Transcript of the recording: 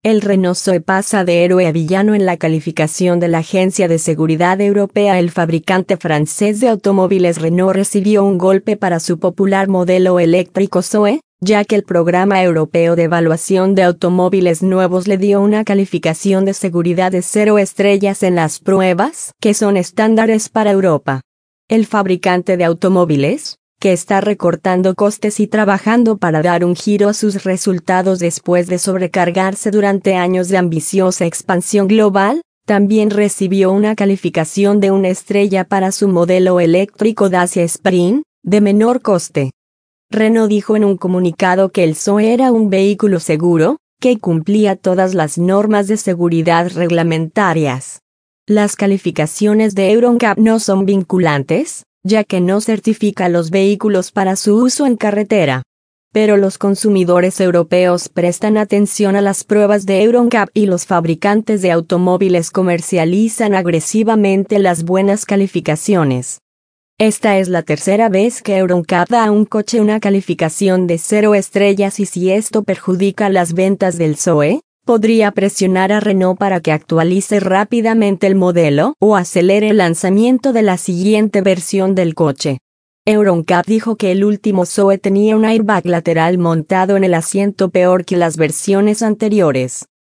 El Renault Zoe pasa de héroe a villano en la calificación de la Agencia de Seguridad Europea. El fabricante francés de automóviles Renault recibió un golpe para su popular modelo eléctrico Zoe, ya que el Programa Europeo de Evaluación de Automóviles Nuevos le dio una calificación de seguridad de 0 estrellas en las pruebas, que son estándares para Europa. El fabricante de automóviles, que está recortando costes y trabajando para dar un giro a sus resultados después de sobrecargarse durante años de ambiciosa expansión global, también recibió una calificación de 1 estrella para su modelo eléctrico Dacia Spring, de menor coste. Renault dijo en un comunicado que el Zoe era un vehículo seguro, que cumplía todas las normas de seguridad reglamentarias. Las calificaciones de Euro NCAP no son vinculantes, ya que no certifica los vehículos para su uso en carretera. Pero los consumidores europeos prestan atención a las pruebas de Euro NCAP y los fabricantes de automóviles comercializan agresivamente las buenas calificaciones. Esta es la tercera vez que Euro NCAP da a un coche una calificación de 0 estrellas y si esto perjudica las ventas del Zoe, podría presionar a Renault para que actualice rápidamente el modelo o acelere el lanzamiento de la siguiente versión del coche. Euro NCAP dijo que el último Zoe tenía un airbag lateral montado en el asiento peor que las versiones anteriores.